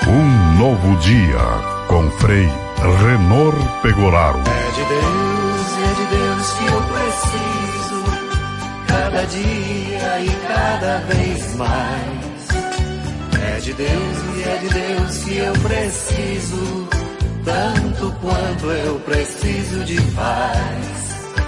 Um novo dia com Frei Renor Pegoraro. É de Deus que eu preciso, cada dia e cada vez mais. É de Deus que eu preciso, tanto quanto eu preciso de paz.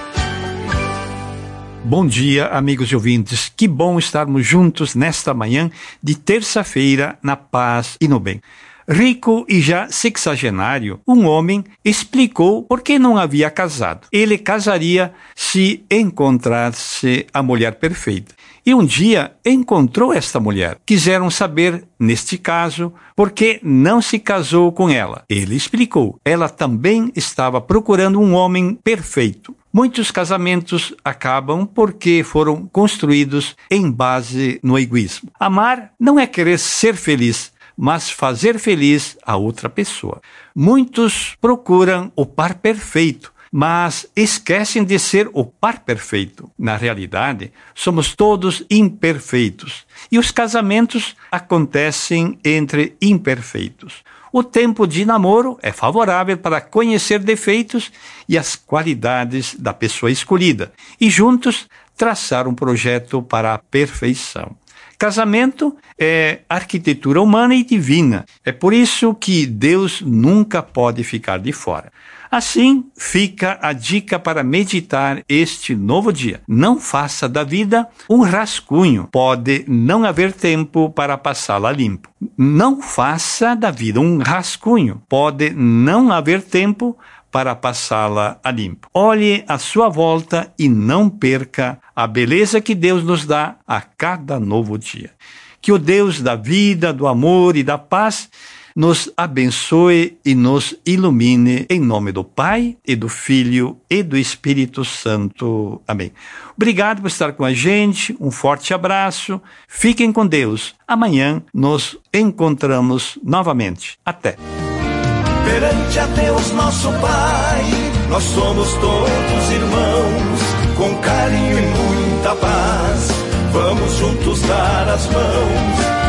Bom dia, amigos e ouvintes. Que bom estarmos juntos nesta manhã de terça-feira, na paz e no bem. Rico e já sexagenário, um homem explicou por que não havia casado. Ele casaria se encontrasse a mulher perfeita. E um dia encontrou esta mulher. Quiseram saber, neste caso, por que não se casou com ela. Ele explicou. Ela também estava procurando um homem perfeito. Muitos casamentos acabam porque foram construídos em base no egoísmo. Amar não é querer ser feliz, mas fazer feliz a outra pessoa. Muitos procuram o par perfeito, mas esquecem de ser o par perfeito. Na realidade, somos todos imperfeitos. E os casamentos acontecem entre imperfeitos. O tempo de namoro é favorável para conhecer defeitos e as qualidades da pessoa escolhida e juntos traçar um projeto para a perfeição. Casamento é arquitetura humana e divina. É por isso que Deus nunca pode ficar de fora. Assim, fica a dica para meditar este novo dia. Não faça da vida um rascunho. Pode não haver tempo para passá-la limpo. Não faça da vida um rascunho. Pode não haver tempo para passá-la a limpo. Olhe à sua volta e não perca a beleza que Deus nos dá a cada novo dia. Que o Deus da vida, do amor e da paz nos abençoe e nos ilumine, em nome do Pai, e do Filho, e do Espírito Santo. Amém. Obrigado por estar com a gente, um forte abraço, fiquem com Deus. Amanhã nos encontramos novamente. Até. Perante a Deus nosso Pai, nós somos todos irmãos, com carinho e muita paz, vamos juntos dar as mãos